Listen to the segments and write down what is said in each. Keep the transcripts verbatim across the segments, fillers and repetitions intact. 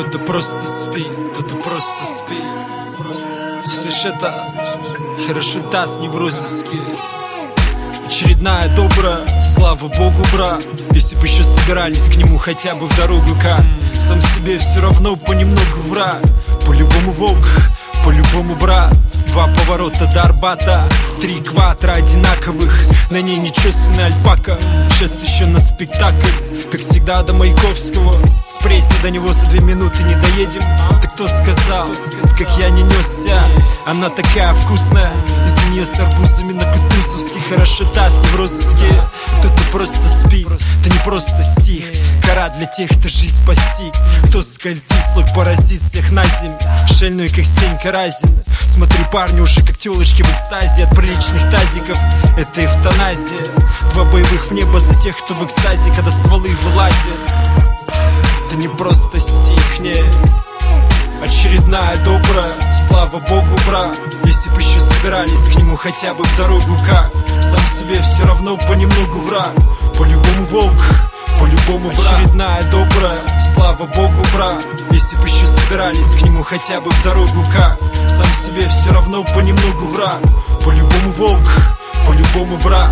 Кто-то просто спит, кто-то просто спит. Слышь, это хорошо, таз не в розыске. Очередная добрая, слава богу, брат. Если бы еще собирались к нему хотя бы в дорогу, как сам себе все равно понемногу враг. По-любому волк, по-любому брат. Два поворота до Арбата, три квадра одинаковых, на ней нечесанная альпака. Сейчас еще на спектакль, как всегда до Маяковского. С пресни до него за две минуты не доедем. Ты кто сказал, как я не несся? Она такая вкусная, из-за нее с арбузами на Кутузовске. Хорошо, таз не в розыске. Кто-то просто спит, это не просто стих. Кора для тех, кто жизнь постиг. Кто скользит, слог паразит всех на землю. Шальной, как Стенька Разин. Смотрю, парни уже как тёлочки в экстазе от приличных тазиков. Это эвтаназия. Два боевых в небо за тех, кто в экстазе, когда стволы вылазят. Это не просто стих, не. Очередная добрая, слава богу, брат. Если бы еще собирались к нему хотя бы в дорогу, как сам себе все равно понемногу враг. По-любому волк, по-любому брат. Очередная добрая, слава богу, брат. Если бы еще собирались к нему хотя бы в дорогу, как сам себе все равно понемногу враг. По-любому волк, по-любому брат.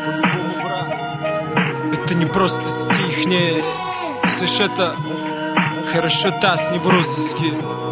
Это не просто стих, не. Слышь, это хорошо, таз не в розыске.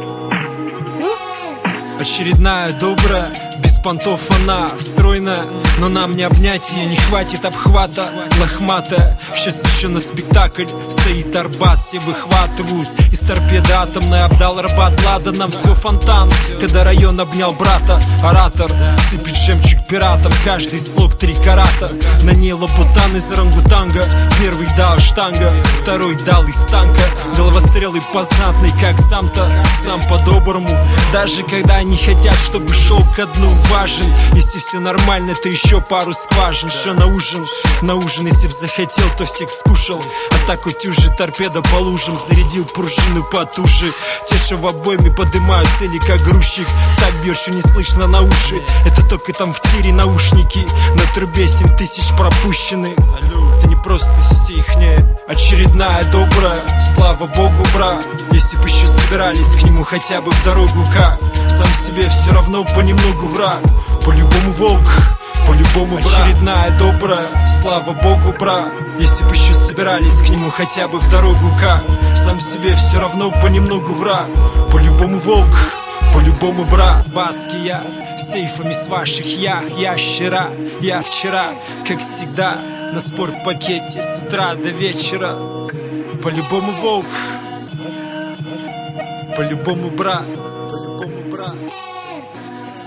Очередная добрая, без понтов она стройная, но нам не обнять ее, не хватит обхвата. Лохматая, сейчас еще на спектакль стоит Арбат. Все выхватывают из торпеды атомной, обдал Арбат. Ладно, нам все фонтан, когда район обнял брата. Оратор сыпет жемчуг пиратам, каждый слог три карата. На ней лабутан из орангутанга. Первый дал штанга, второй дал из танка. Головострел импозантный, как сам-то, сам по-доброму. Даже когда они хотят, чтобы шел ко дну, важен. Если все нормально, то еще пару скважин. Что на ужин? На ужин, если б захотел, то всех скушал. А так хоть уже торпеда по лужам. Зарядил пружину потуже. Те, что в обойме подымают цели, как грузчик. Так бьешь, и не слышно на уши. Это только там в тире наушники. На трубе семь тысяч пропущены. Это не просто стих, не. Очередная добрая, слава богу, брат. Если бы еще собирались к нему хотя бы в дорогу, как сам себе все равно понемногу враг. По-любому волк, по-любому брат. Очередная добрая, слава богу, брат. Если бы еще собирались к нему хотя бы в дорогу, как сам себе все равно понемногу враг. По-любому волк, по-любому брат. Баски я, сейфами с ваших ях. Я вчера, я вчера, как всегда, на спортпакете с утра до вечера. По-любому волк, по-любому брат. По-любому брат.